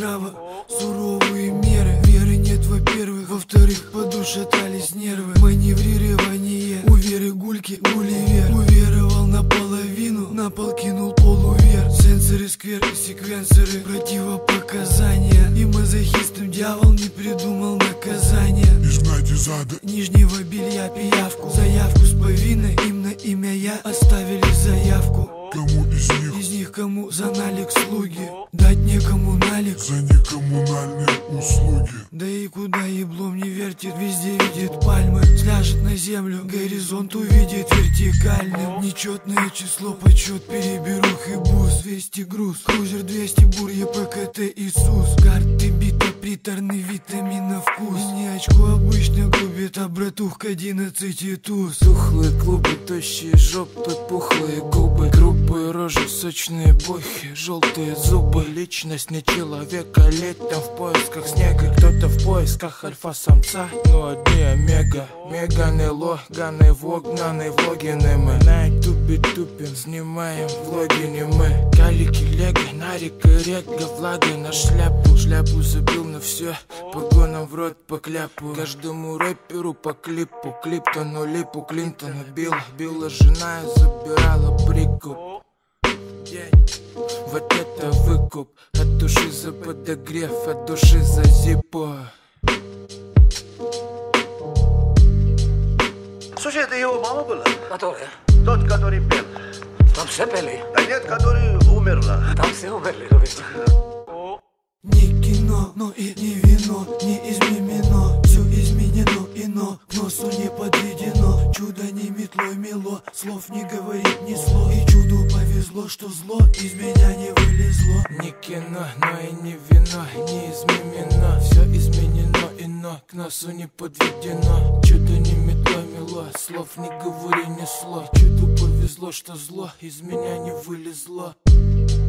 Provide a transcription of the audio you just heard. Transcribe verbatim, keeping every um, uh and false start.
здраво, суровые меры. Веры нет, во-первых, во-вторых, подушатались нервы. Маневрирование, у Веры гульки, гулливер. Уверовал наполовину, на пол кинул полувер. Сенсоры, скверы, секвенсоры, противопоказания. И мазохистом дьявол не придумал наказания. Изгнать из ада Нижнего белья пиявку, заявку с повинной, им на имя я оставили заявку. Кому из них? Из них кому за налик слуги, дать некому налик За некоммунальные услуги. Да и куда еблом не вертит, везде видит пальмы. Сляжет на землю, горизонт увидит вертикальным. Нечетное число, подсчет переберух и бус. двести груз, крузер двести, бур, ЕПКТ, Иисус. Карты бита, приторный витамин на вкус. Не очко обычно губит, а братух к одиннадцати туз. Тухлые клубы, тощие жопы, пухлые губы, грубые рожи, сочные бухи, желтые зубы. Личность не человека, летом в поисках снега. Кто-то в поисках альфа-самца, но одни омега. Меганы, логаны, вогнаны, влогины мы. На ютубе тупим, снимаем влоги не мы. Калики, лего, нарик и рега, влага на шляпу. Шляпу забил на все, погонам в рот по кляпу. Каждому рэперу по клипу, Клиптону, липу, Клинтона била. Била жена и забирала прикуп. Вот это выкуп, от души за подогрев, от души за зипо. Слушай, это его мама была? Которая? Тот, который пел. Там все пели. Да нет, который умерла. Там все умерли, говорит. Не кино, но и не вино, не изменено. Все изменено, ино, к носу не подведено. Чудо не метлой мело, слов не говорит ни слов. И чуду повезло, что зло из меня не вылезло. Не кино, но и не вино, не изменено. Все изменено, ино, к носу не подведено. Чудо не метлой мело, слов не говори ни слов. Чуду повезло, что зло из меня не вылезло.